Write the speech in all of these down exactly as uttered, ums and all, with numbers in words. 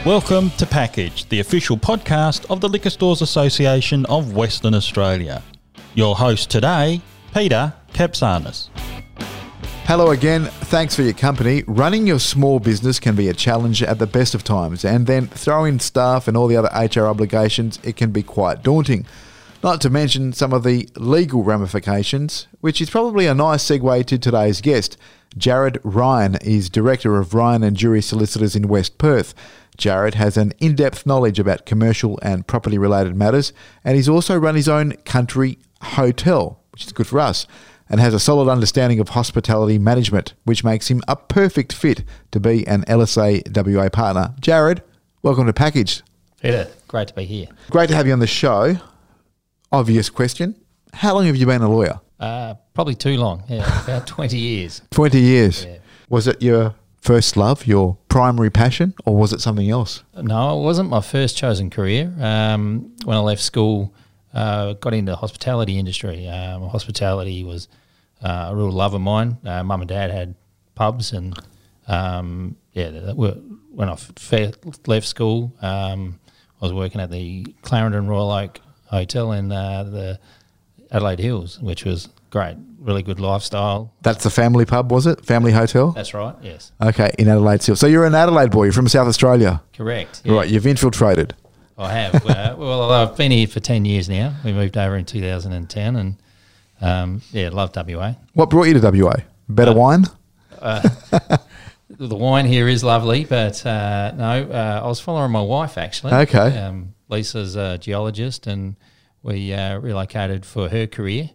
Welcome to Package, the official podcast of the Liquor Stores Association of Western Australia. Your host today, Peter Kapsanis. Hello again, thanks for your company. Running your small business can be a challenge at the best of times, and then throw in staff and all the other H R obligations, it can be quite daunting. Not to mention some of the legal ramifications, which is probably a nice segue to today's guest. Jared Ryan is Director of Ryan and Jury Solicitors in West Perth. Jared has an in-depth knowledge about commercial and property-related matters, and he's also run his own country hotel, which is good for us, and has a solid understanding of hospitality management, which makes him a perfect fit to be an L S A W A partner. Jared, welcome to Package. Peter, great to be here. Great to have you on the show. Obvious question. How long have you been a lawyer? Uh, probably too long, yeah, about twenty years. twenty years. Yeah. Was it your first love, your primary passion, or was it something else? No, it wasn't my first chosen career. Um, when I left school, uh, got into the hospitality industry. Um, hospitality was uh, a real love of mine. Uh, Mum and Dad had pubs, and um, yeah, that were, when I f- left school, um, I was working at the Clarendon Royal Oak Hotel in uh, the Adelaide Hills, which was great, really good lifestyle. That's the family pub, was it? Family hotel? That's right, yes. Okay, in Adelaide still. So you're an Adelaide boy, you're from South Australia? Correct. Yeah. Right, you've infiltrated. I have. uh, well, I've been here for ten years now. We moved over in two thousand ten and, um, yeah, love W A. What brought you to W A? Better Uh, wine? Uh, the wine here is lovely, but uh, no, uh, I was following my wife, actually. Okay. Um, Lisa's a geologist, and we uh, relocated for her career.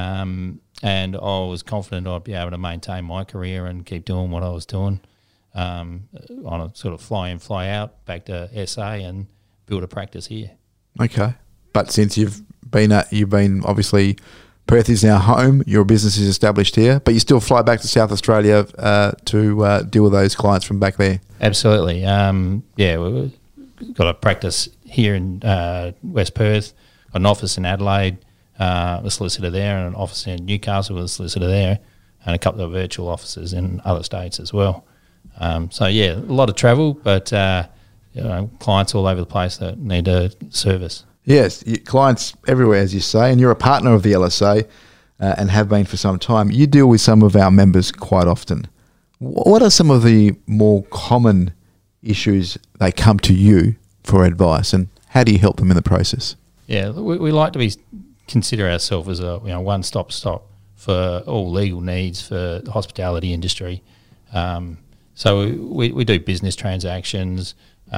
Um, and I was confident I'd be able to maintain my career and keep doing what I was doing um, on a sort of fly in, fly out back to S A and build a practice here. Okay. But since you've been at, you've been obviously, Perth is now home, your business is established here, but you still fly back to South Australia uh, to uh, deal with those clients from back there? Absolutely. Um, yeah, we've got a practice here in uh, West Perth, got an office in Adelaide, uh, a solicitor there, and an office in Newcastle with a solicitor there, and a couple of virtual offices in other states as well. Um, so, yeah, a lot of travel, but uh, you know, clients all over the place that need a service. Yes, you, clients everywhere, as you say, and you're a partner of the L S A uh, and have been for some time. You deal with some of our members quite often. What are some of the more common issues they come to you for advice, and how do you help them in the process? Yeah, we, we like to be consider ourselves as a you know one-stop stop for all legal needs for the hospitality industry. Um, so we, we, we do business transactions,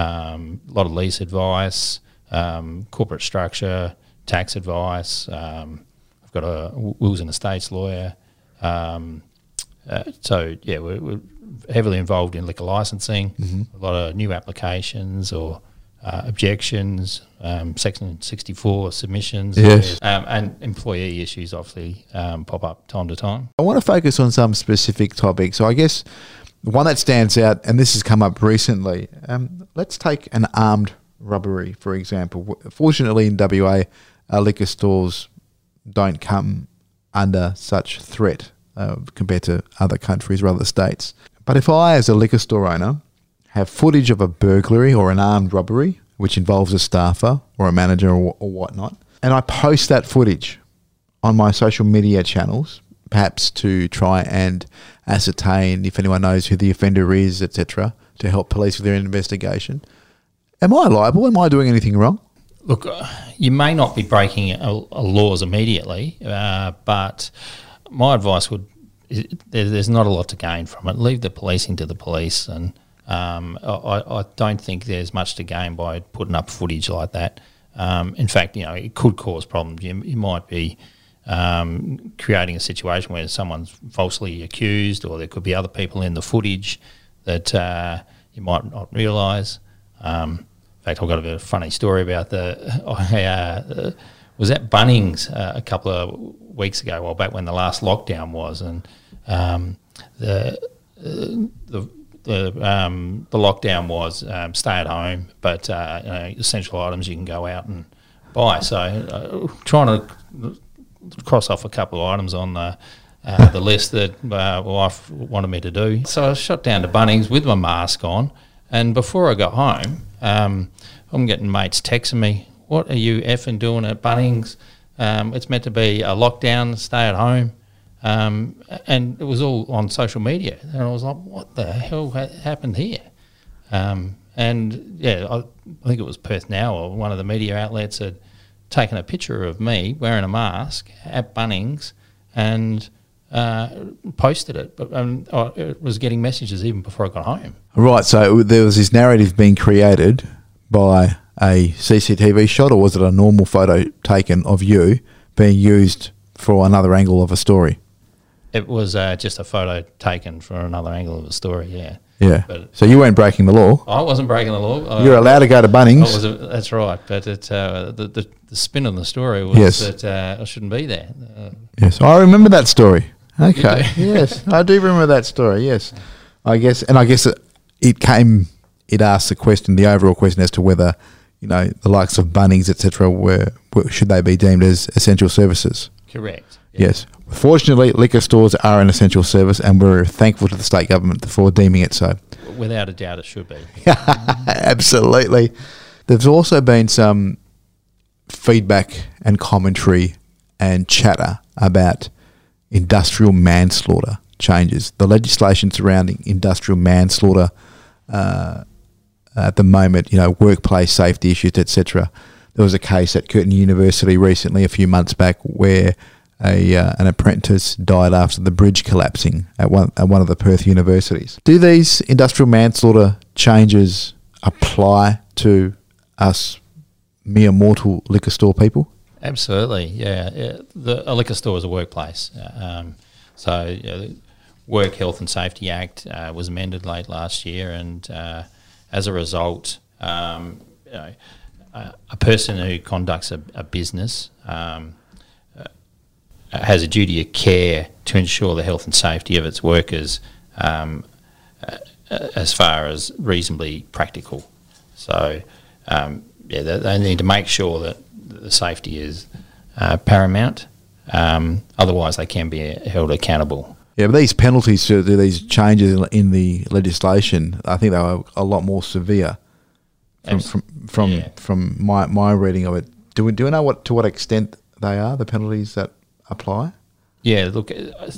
um, a lot of lease advice, um, corporate structure, tax advice. Um, I've got a wills and estates lawyer. Um, uh, so, yeah, we're, we're heavily involved in liquor licensing, mm-hmm. a lot of new applications or uh, objections, um, Section sixty-four submissions, yes. um, and employee issues obviously um, pop up time to time. I want to focus on some specific topics. So I guess the one that stands out, and this has come up recently, um, let's take an armed robbery, for example. Fortunately in W A, our liquor stores don't come under such threat uh, compared to other countries or other states. But if I, as a liquor store owner, have footage of a burglary or an armed robbery, which involves a staffer or a manager or, or whatnot, and I post that footage on my social media channels, perhaps to try and ascertain if anyone knows who the offender is, et cetera, to help police with their investigation, am I liable? Am I doing anything wrong? Look, uh, you may not be breaking a, a laws immediately, uh, but my advice would, there, there's not a lot to gain from it. Leave the policing to the police, and um, I, I don't think there's much to gain by putting up footage like that. Um, in fact, you know, it could cause problems. You, you might be um, creating a situation where someone's falsely accused, or there could be other people in the footage that uh, you might not realise. Um, in fact, I've got a bit of a funny story about the. I uh, was at Bunnings uh, a couple of weeks ago, well, back when the last lockdown was, and um, the uh, the the um, the lockdown was um, stay at home, but uh, you know, essential items you can go out and buy. So, uh, trying to cross off a couple of items on the uh, the list that uh, my wife wanted me to do. So I shot down to Bunnings with my mask on. And before I got home, Um, I'm getting mates texting me, what are you effing doing at Bunnings? Um, it's meant to be a lockdown, stay at home. Um, and it was all on social media. And I was like, what the hell ha- happened here? Um, and, yeah, I, I think it was Perth Now or one of the media outlets had taken a picture of me wearing a mask at Bunnings and uh, posted it. But um, I was getting messages even before I got home. Right, so there was this narrative being created by a C C T V shot, or was it a normal photo taken of you being used for another angle of a story? It was uh, just a photo taken for another angle of a story, yeah. Yeah. But so you weren't breaking the law. I wasn't breaking the law. You're allowed to go to Bunnings. I was a, that's right, but it, uh, the, the the spin on the story was Yes. that uh, I shouldn't be there. Uh, Yes, I remember that story. Okay. You Yes, I do remember that story. Yes, I guess, and I guess it, it came. It asked the question, the overall question, as to whether, you know, the likes of Bunnings, et cetera, were, were should they be deemed as essential services? correct. Yeah. Yes. Fortunately, liquor stores are an essential service, and we're thankful to the state government for deeming it so. Without a doubt, it should be. Absolutely. There's also been some feedback and commentary and chatter about industrial manslaughter changes. The legislation surrounding industrial manslaughter uh, at the moment, you know, workplace safety issues, et cetera. There was a case at Curtin University recently, a few months back, where a uh, an apprentice died after the bridge collapsing at one at one of the Perth universities. Do these industrial manslaughter changes apply to us mere mortal liquor store people? Absolutely, yeah. yeah. The, a liquor store is a workplace. Um, so you know, the Work Health and Safety Act uh, was amended late last year, and uh, as a result, um, you know, a, a person who conducts a, a business um, uh, has a duty of care to ensure the health and safety of its workers um, uh, as far as reasonably practical. So, um, yeah, they, they need to make sure that the safety is uh, paramount. Um, otherwise, they can be held accountable. Yeah, but these penalties, to these changes in, in the legislation, I think they were a lot more severe. From Abs- from from, yeah. from my, my reading of it, do we do we know what to what extent they are, the penalties that apply? Yeah, look,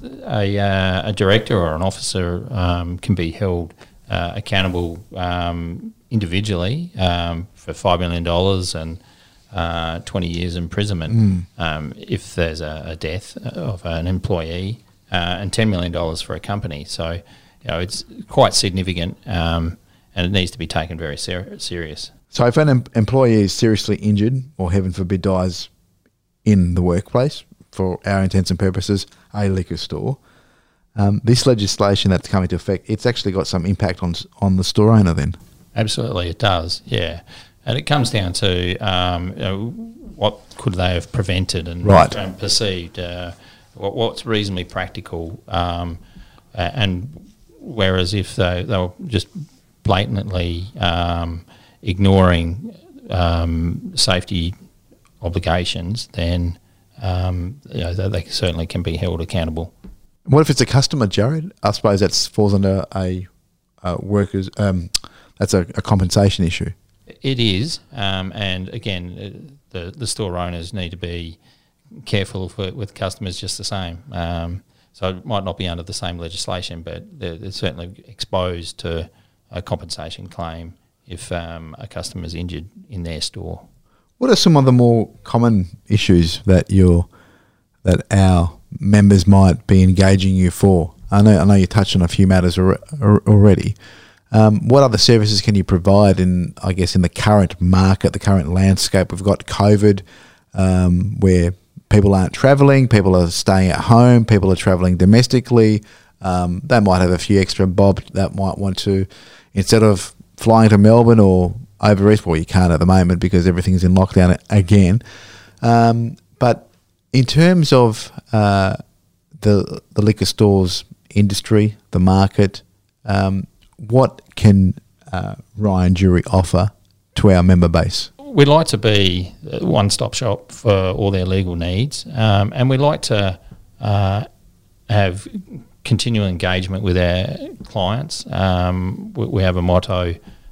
a, uh, a director or an officer um, can be held uh, accountable um, individually um, for five million dollars and uh, twenty years imprisonment Mm. um, if there's a, a death of an employee, uh, and ten million dollars for a company. So, you know, it's quite significant, um, and it needs to be taken very ser- serious. So if an em- employee is seriously injured, or heaven forbid dies in the workplace, for our intents and purposes, a liquor store, um, this legislation that's come into effect, it's actually got some impact on s- on the store owner then. Absolutely, it does, yeah. And it comes down to um, you know, what could they have prevented and, Right. and perceived, uh, what, what's reasonably practical, um, a- and whereas if they, they were just blatantly um, ignoring um, safety obligations, then um, you know, they, they certainly can be held accountable. What if it's a customer, Jared? I suppose that falls under a uh, workers. Um, that's a, a compensation issue. It is, um, and again, uh, the the store owners need to be careful for, with customers just the same. Um, so it might not be under the same legislation, but they're, they're certainly exposed to a compensation claim if um, a customer is injured in their store. What are some of the more common issues that you're that our members might be engaging you for? I know I know you touched on a few matters al- already. Um, what other services can you provide in, I guess, in the current market, the current landscape? We've got COVID, um, where people aren't travelling, people are staying at home, people are travelling domestically. Um, they might have a few extra bob that might want to, instead of flying to Melbourne or over east, well, you can't at the moment because everything's in lockdown again. Um, but in terms of uh, the the liquor stores industry, the market, um, what can uh, Ryan Jury offer to our member base? We'd like to be a one-stop shop for all their legal needs, um, and we'd like to uh, have continual engagement with our clients. Um, we, we have a motto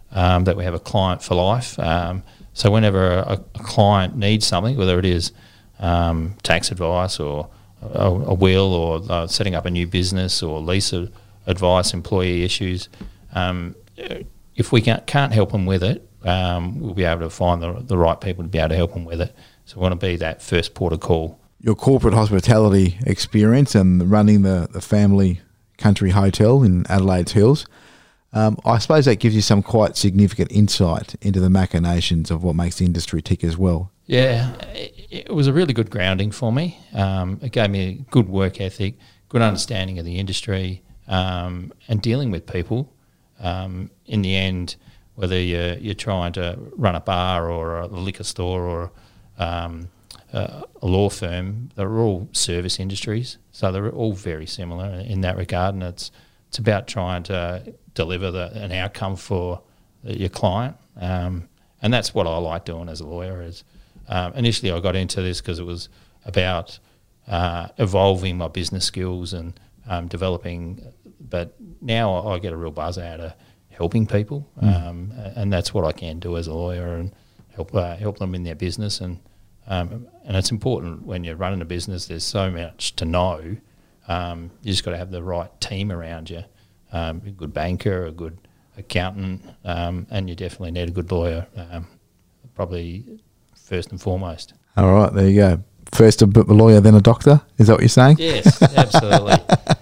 um, that we have a client for life. Um, so whenever a, a client needs something, whether it is um, tax advice or a, a will or uh, setting up a new business or lease advice, employee issues, um, if we can't, can't help them with it, um, we'll be able to find the, the right people to be able to help them with it. So we want to be that first port of call. Your corporate hospitality experience and running the, the family country hotel in Adelaide's Hills, um, I suppose that gives you some quite significant insight into the machinations of what makes the industry tick as well. Yeah, it, it was a really good grounding for me. Um, it gave me a good work ethic, good understanding of the industry, um, and dealing with people. Um, in the end, whether you're, you're trying to run a bar or a liquor store or um, a, a law firm, they're all service industries, so they're all very similar in that regard, and it's it's about trying to deliver the, an outcome for your client, um, and that's what I like doing as a lawyer. Is um, initially I got into this because it was about uh, evolving my business skills and um, developing, but now I get a real buzz out of helping people, mm. um, and that's what I can do as a lawyer and help uh, help them in their business. And um, and it's important when you're running a business. There's so much to know. Um, you just got to have the right team around you, um, a good banker, a good accountant, um, and you definitely need a good lawyer, um, probably first and foremost. All right, there you go. First a lawyer, then a doctor. Is that what you're saying? Yes, absolutely.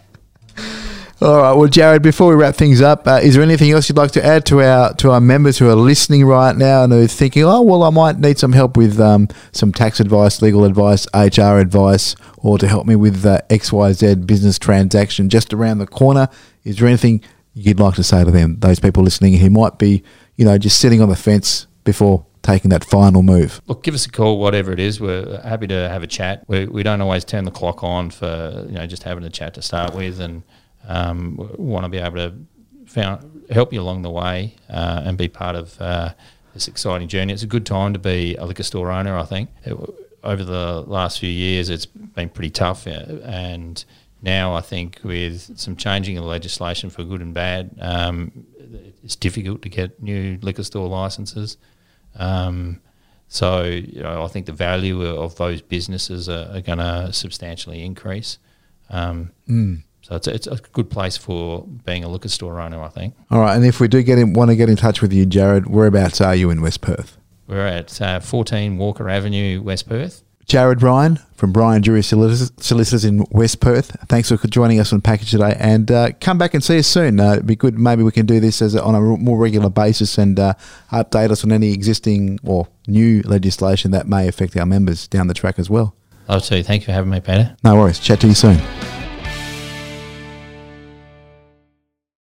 All right. Well, Jared, before we wrap things up, uh, is there anything else you'd like to add to our to our members who are listening right now and who are thinking, oh, well, I might need some help with um, some tax advice, legal advice, H R advice, or to help me with uh, X Y Z business transaction just around the corner? Is there anything you'd like to say to them, those people listening who might be, you know, just sitting on the fence before taking that final move? Look, give us a call, whatever it is. We're happy to have a chat. We, we don't always turn the clock on for, you know, just having a chat to start with, and Um, want to be able to found, help you along the way uh, and be part of uh, this exciting journey. It's a good time to be a liquor store owner, I think. It, over the last few years, it's been pretty tough, and now I think with some changing of the legislation for good and bad, um, it's difficult to get new liquor store licences. Um, so you know, I think the value of those businesses are, are going to substantially increase. Um, mm. So it's a, it's a good place for being a liquor store owner, I think. All right, and if we do get in, want to get in touch with you, Jared, whereabouts are you in West Perth? We're at uh, fourteen Walker Avenue, West Perth. Jared Ryan from Brian Jury Solicitors in West Perth. Thanks for joining us on Package today, and uh, come back and see us soon. Uh, it'd be good. Maybe we can do this as a, on a more regular basis and uh, update us on any existing or new legislation that may affect our members down the track as well. Love to. Thank you for having me, Peter. No worries. Chat to you soon.